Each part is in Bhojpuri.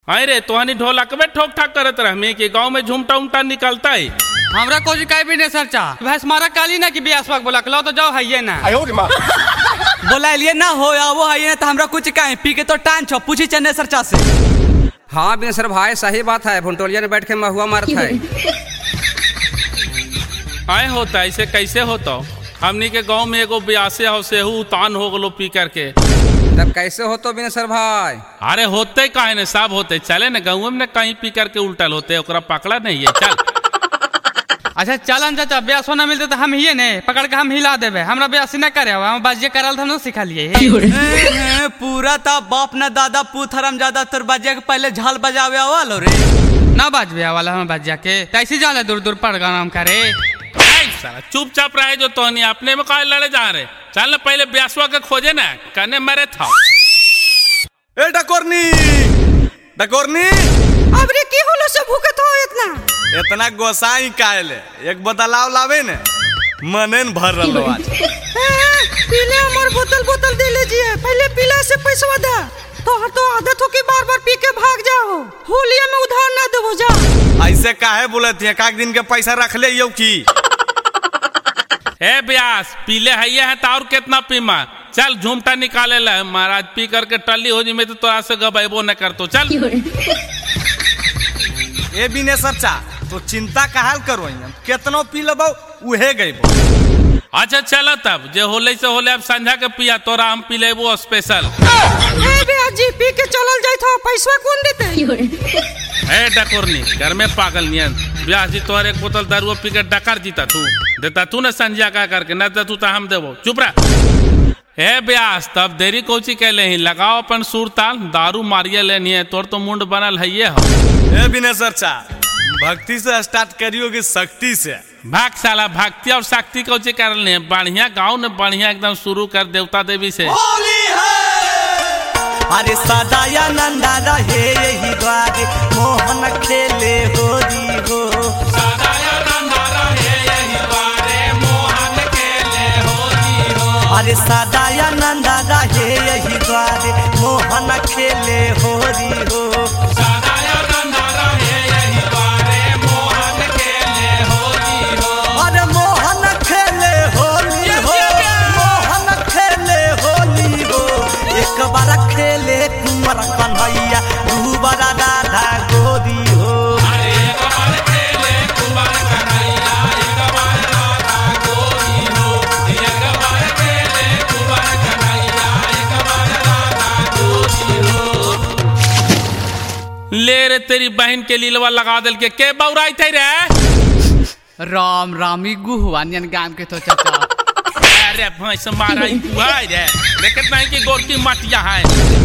अरे तोहनी ढोलक में ठोक ठाक करत रह के गाँव में झुमटा उमटा निकलता है। हमरा कोई काहे भी नहीं सरचा भैंस मारा काली ना कि बियासवा बोला लो तो जाओ है ना बोला लिए ना हो वो है ना तो हमरा कुछ काहे पी के तो टान छो पूछी चन्ने सरचा से। हाँ बिनेसर भाई सही बात है, भुंटोलिया ने बैठ के महुआ मारत है। आए होता ऐसे कैसे होता हमनी के गांव में एगो ब्यासे हो सेहू उतान हो गलो पी करके। तब कैसे होतो बिनेसर भाई? अरे होते काहे ने सब होते चले न गाँव में कहीं पी करके उल्टल होते ओकरा पकड़ा नहीं है चल। अच्छा चलन चाचा ब्यासो ना मिलते तो हम ही ने पकड़ के हम हिला देवे हमरा ब्यासी ना करे हम बाजे करल था न सिखा लिए पूरा ता बाप ना दादा पूथरम ज्यादा तोर बाजे के पहले झाल बजावे वालो रे ना बाजवे वाला हम बाजा के कैसे जाले दूर दूर प्रोग्राम करे। साला चुपचाप रहे जो तोहनी अपने में काहे लड़े जा रहे चल न पहले ब्यासवा के खोजे ना कने मरे था। ए डकोरनी डकोरनी अबरे की होलो से भूखत हो इतना गोसाई कायले एक बदलाव लावे ने मनन भर रलो आज। पीले हमर बोतल दे लीजिए पहले पीला से पैसा दा तो आदत हो कि बार बार पी के भाग जाओ होलिया में उधार ना देबो जा। ऐसे काहे बोलत है काक दिन के पैसा रख ले यो की ए ब्यास पीले है तो और कितना पीमा चल झूमटा निकाले ला महाराज पी करके टल्ली हो जी में तो तोरा से गबेबो न करतो चल। ए बिने सरचा तो चिंता काहल करो केतनो पी लेबो उहे गइबो। अच्छा चलो तब जे होले से होले अब संझा के पिया तोरा हम पी लेबो स्पेशल। ए बेजी पी के चलल जाई था पैसा कौन देते? ए डकोरनी घर में पागल नियन ब्यास जी तोहर एक बोतल दारू पी के डकार जीता तू देता तू न संझा का करके न देता तू तो हम देबो चुप रह। ए ब्यास तब देरी कोची कहले ही लगाओ अपन सुर ताल दारू मारिए लेनी है तोर तो मुंड बनल है ये हो। ए बिने सरचा भक्ति से स्टार्ट करियो कि शक्ति से? भाग साला भक्ति और शक्ति कोची करल ने बढ़िया गाँव ने बढ़िया एकदम शुरू कर देवता देवी से। अरे सदाया नंदा रहे यही द्वारे मोहन खेले होरी हो सदाया नंदा रहे यही द्वारे मोहन खेले होरी हो। अरे सदाया नंदा रहे यही द्वारे मोहन खेले होरी हो सदाया नंदा रहे यही द्वारे मोहन खेले होरी हो। अरे मोहन खेले होली हो मोहन खेले होली हो एक बार खेले कुंवर कन्हैया दू बार राधा गोरी हो। अरे एक बार खेले कुंवर कन्हैया एक बार राधा गोरी हो एक बार खेले कुंवर कन्हैया एक बार राधा गोरी हो। ले रे तेरी बहन के लीलवा लगा दिल के बौराई थे रे राम रामी गुहवानियन गांव के तो चाचा। अरे भैंस मारा रे देखत नहीं कि गोर की मटिया है।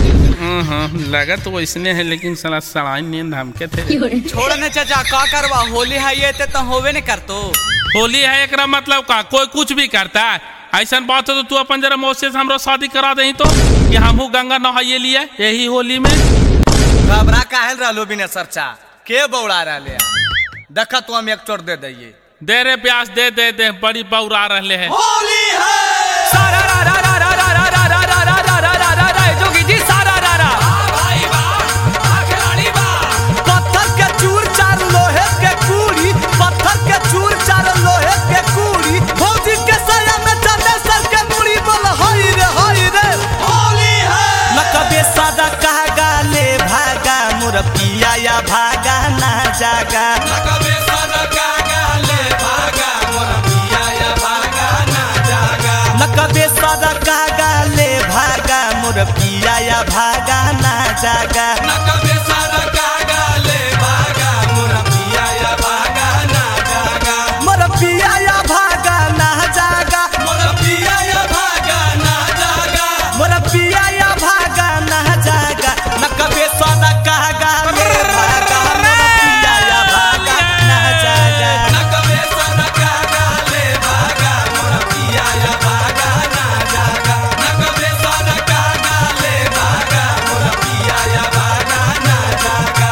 लगा तो इसने है लेकिन साला सड़ाई नींद हमके थे। छोड़ ने चाचा का करवा होली है ये तो होवे नहीं करतो। होली है एक मतलब का कोई कुछ भी करता है ऐसा बात है तो तू अपन जरा मौसे से हमरो शादी करा दे तो कि हमहू गंगा नहाइए लिए यही होली में। घबरा काहे रहलो बिने सरचा के बौड़ा रहले देखा तो हम एक चोर दे दइए दे रे प्यास दे दे दे बड़ी बौरा रहले है। होली है सारा रा रा रा रा रा रा रा रा रा रा रा रा रा रा जोगी जी सारा रा रा भाई वाह खिलाड़ी वाह। पत्थर के चूर चार लोहे के कूड़ी पत्थर के चूर चार लोहे के कूड़ी भौजी के सया में चंदे सर के मुड़ी बोल हई रे होली है। लकबे सादा कहा गाले भागा मोर पिया या भागा ना जागा लकबे सादा कहा गाले भागा मोर पिया या भागा ना जागा लकबे सादा कहा गाले भागा मोर पिया या भागा ना जागा लकबे सादा कहा गाले भागा मोर पिया या भागा ना जागा मोर पिया या भागा ना जागा मोर पिया या भागा ना जागा मोर पिया या भागा ना जागा लकबे सादा कहा गाले भागा मोर पिया या भागा ना जागा लकबे सादा कहा गाले भागा मोर पिया या भागा ना जागा लकबे सादा कहा गाले भागा मोर पिया या भागा ना जागा।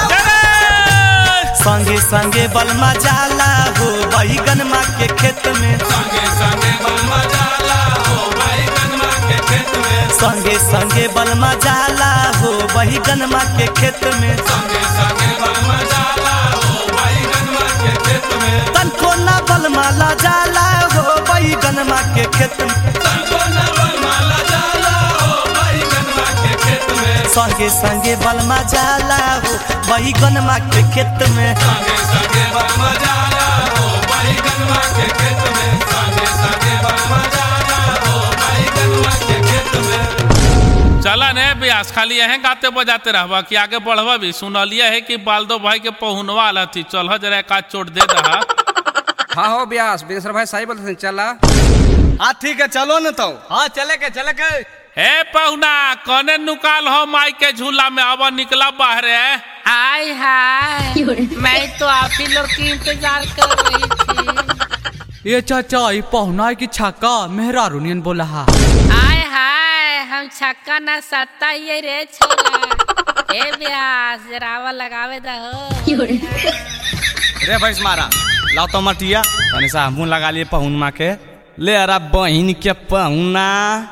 संगे संगे बलमा जाला हो बैगन माँ के खेत में संगे संगे बलमा जाला हो बैगन माँ के खेत में संगे संगे बलमा जाला हो वही गनमा के खेत में संगे संगे बलमा जाला हो वही गनमा के खेत में तनको ना बलमा ला जाला हो वही गनमा के खेत में तनको न बलमा ला जाला हो वही गनमा के खेत में संगे संगे बलमा जाला हो वही गनमा के खेत में संगे संगे बलमा जाला हो वही गनमा के खेत में संगे संगे बलमा जाला हो वही गनमा के खेत में। चला ने ब्यास खाली यहीं गाते बजाते रहबा कि आगे बढ़वा भी सुनलिया है कि बालदो भाई के पहुनवा आला थी चल जरा का चोट दे दहा। हाँ हो ब्यास बिनेश्वर भाई सही बोलते हैं, चला। हाँ ठीक है चलो न तो। हाँ चले के हे पहुना कने नुकाल हो माई के झूला में अब निकला बाहर है। हाय हाय मैं तो आप ही लोग की इंतजार कर रही थी। ये चाचा ये पहुना की छक्का मेहरारू नियन बोला हा। हाय हाय हम छक्का ना सत्ता ये रे छोरा। ए ब्यास जरावा लगावे दहो। रे भैंस मारा लाओ तो मटिया तने सा मुंह लगा लिए पहुनमा के ले अरा बहिन के पहुना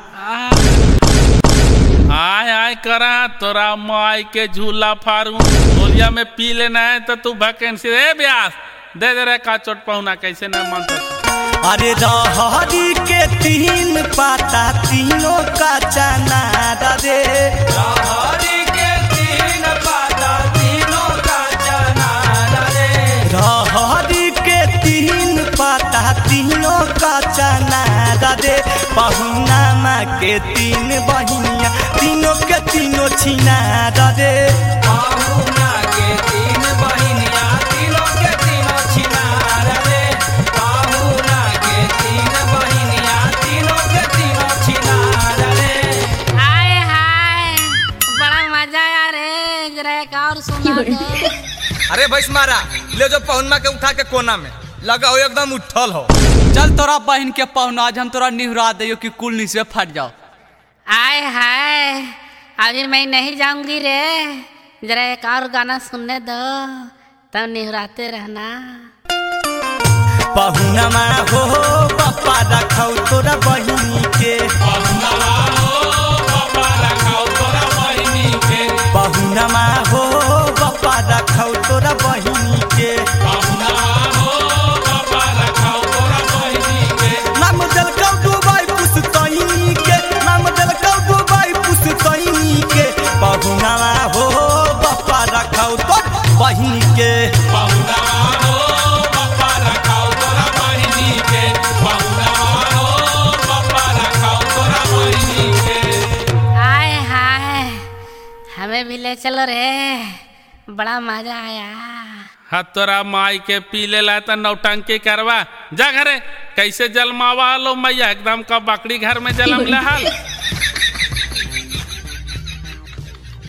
आय आय करा तोरा माई के झूला फारू होलिया में पी लेना है तो तू वैकेंसी रे ब्यास दे दे रे का चोट पहुना कैसे न मन सकता। अरे रहरी के 3 पाता तीनों का चना रे रहरी के 3 पाता तीनों का चना रे रहरी के 3 पाता तीनों का चना रे पहुना माँ के 3 बहिनिया तीनों के तीनों छिना रे पहुना के 3 बहिनिया तीनों के तीनों छिनार रे पहुना के 3 बहिनिया तीनों के तीनों छिनार रे। हाय हाय बड़ा मजा आया रे जरा एक और सुना दो। अरे भैंस मारा ले जो पहुनमा के उठा के कोना में लगा हो एकदम उठल हो। चल तोरा बहन के पहुना आज हम तोरा निहुरा दे कि कुल से फट जाओ। हाय हाय अभी मैं नहीं जाऊंगी रे जरा एक और गाना सुनने दो तब निहुराते रहना। पहुनमा हो पप्पा रखौ तोरा बहिनी के पहुनवा हो पप्पा रखाओ तोरा बहिनी के पहुनमा हो पप्पा रखौ तोरा बहिनी के पहुनवा हो पप्पा रखाओ तोरा बहिनी के नाम देलकौ दुबई पुस्तैनी के नाम देलकौ दुबई पुस्तैनी के पहुनमा हो पप्पा रखौ तोर बहिनी के पहुनवा हो पप्पा रखाओ तोरा बहिनी के पहुनवा हो पप्पा रखाओ तोरा बहिनी के। हाय हाय हमें भी ले चलो रे बड़ा मजा आया। हाँ तोरा माई के पी ले ला तो नौटंकी करवा जा घरे कैसे जलमावा लो मैया एकदम का बकरी घर में जलम ले हाल।